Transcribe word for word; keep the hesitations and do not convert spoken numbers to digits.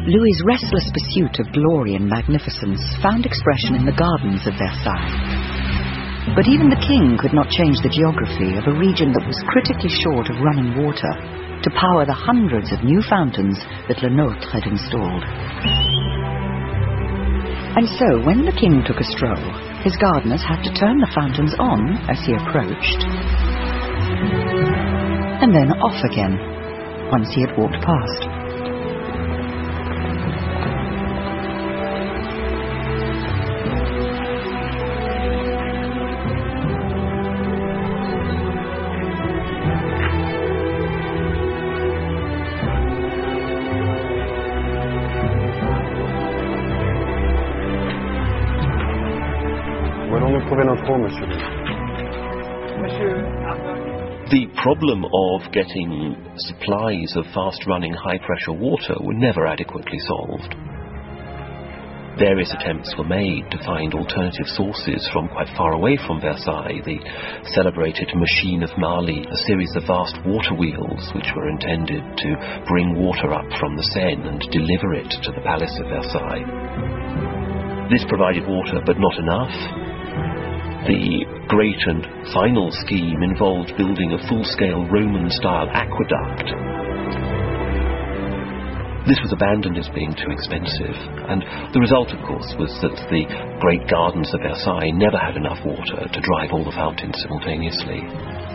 Louis's restless pursuit of glory and magnificence found expression in the gardens of Versailles. But even the king could not change the geography of a region that was critically short of running water to power the hundreds of new fountains that Le Nôtre had installed. And so, when the king took a stroll, his gardeners had to turn the fountains on as he approached, and then off again once he had walked past. The problem of getting supplies of fast-running, high-pressure water were never adequately solved. Various attempts were made to find alternative sources from quite far away from Versailles. The celebrated Machine of Marly, a series of vast water wheels which were intended to bring water up from the Seine and deliver it to the Palace of Versailles. This provided water, but not enough. The great and final scheme involved building a full-scale Roman-style aqueduct. This was abandoned as being too expensive, and the result, of course, was that the great gardens of Versailles never had enough water to drive all the fountains simultaneously.